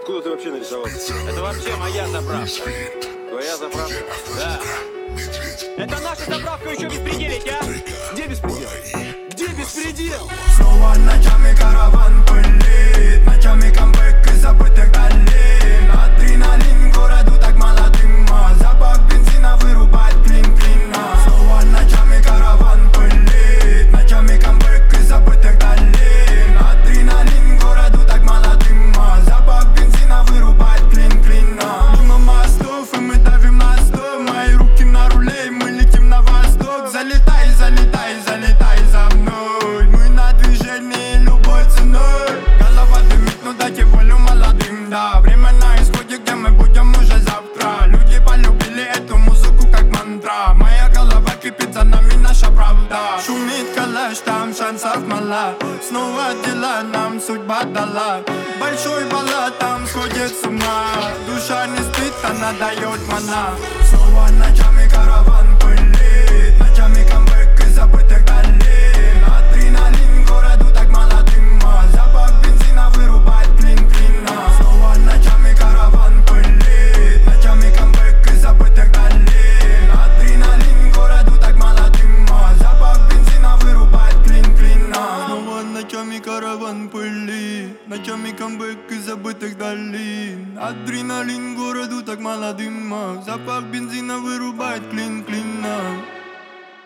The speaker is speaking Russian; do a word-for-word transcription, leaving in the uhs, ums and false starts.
Откуда ты вообще нарисовался? Это вообще моя заправка. Твоя заправка? Да. Это наша заправка, еще беспределить, а? Где беспредел? Где беспредел? Снова ночами караван пылит, ночами камбэк из забытых долин. Адреналин городу так мало дыма, запах бензина вырубает клин-клин. Снова ночами караван пылит, ночами камбэк из забытых долин. Адреналин городу так мало дыма, запах бензина вырубает клин-клин. Мимо мостов и мы давим на сто, мои руки на руле, и мы летим на восток. Залетай, залетай, залетай за мной, мы на движении любой ценой. Голова дымит, ну дайте волю молодым, да. Время на исходе, где мы будем уже завтра. Люди полюбили эту музыку как мантра. Моя голова кипит, за нами наша правда. Шумит калаш, там шансов мало. Снова дела нам судьба дала. Большой баллад там сходит с ума. Душа не спит, она дает мана. Снова ночами караван пылит, ночами камбэк из забытых долин. Адреналин городу так мало дыма, запах бензина вырубает клин-клин. Снова ночами караван пылит, ночами камбэк из забытых долин. Адреналин городу так мало дыма, запах бензина вырубает клин-клин. Снова ночами караван пылит, ночами камбэк из забытых долин. Адреналин городу так мало дыма, запах бензина вырубает клин-клин.